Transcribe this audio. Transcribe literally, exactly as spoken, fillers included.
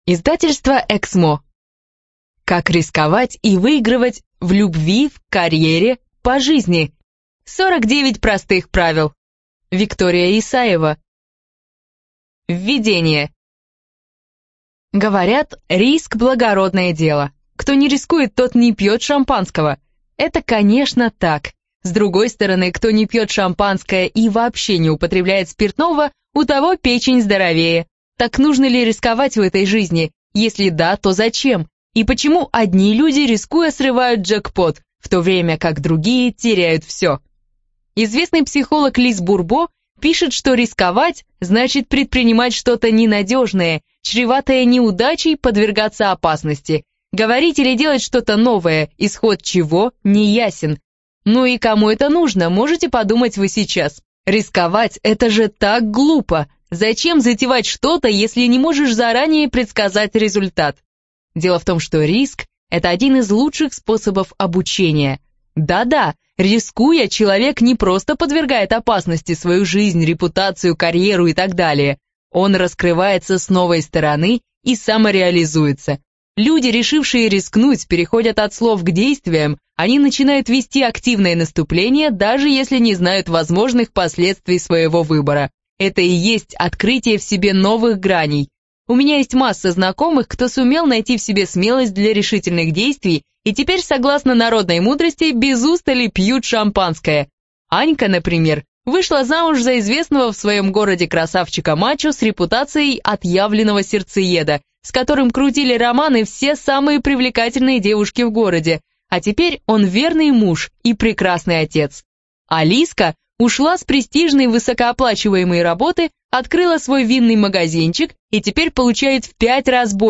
Издательство «Эксмо». Как рисковать и выигрывать в любви, в карьере, по жизни. сорок девять простых правил. Виктория Исаева. Введение. Говорят, риск – благородное дело. Кто не рискует, тот не пьет шампанского. Это, конечно, так. С другой стороны, кто не пьет шампанское и вообще не употребляет спиртного, у того печень здоровее. Так нужно ли рисковать в этой жизни? Если да, то зачем? И почему одни люди, рискуя, срывают джекпот, в то время как другие теряют все? Известный психолог Лиз Бурбо пишет, что рисковать значит предпринимать что-то ненадежное, чреватое неудачей, подвергаться опасности. Говорить или делать что-то новое, исход чего не ясен. Ну и кому это нужно, можете подумать вы сейчас. Рисковать – это же так глупо. Зачем затевать что-то, если не можешь заранее предсказать результат? Дело в том, что риск – это один из лучших способов обучения. Да-да, рискуя, человек не просто подвергает опасности свою жизнь, репутацию, карьеру и так далее. Он раскрывается с новой стороны и самореализуется. Люди, решившие рискнуть, переходят от слов к действиям, они начинают вести активное наступление, даже если не знают возможных последствий своего выбора. Это и есть открытие в себе новых граней. У меня есть масса знакомых, кто сумел найти в себе смелость для решительных действий и теперь, согласно народной мудрости, без устали пьют шампанское. Анька, например, вышла замуж за известного в своем городе красавчика-мачо с репутацией отъявленного сердцееда, с которым крутили романы все самые привлекательные девушки в городе, а теперь он верный муж и прекрасный отец. А Лизка ушла с престижной высокооплачиваемой работы, открыла свой винный магазинчик и теперь получает в пять раз больше.